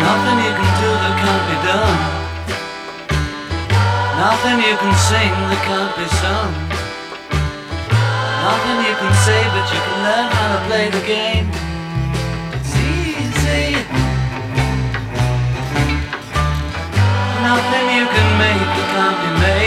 Nothing you can do that can't be done. Nothing you can sing that can't be sung. Nothing you can say, but you can learn how to play the game. It's easy. Nothing you can make that can't be made.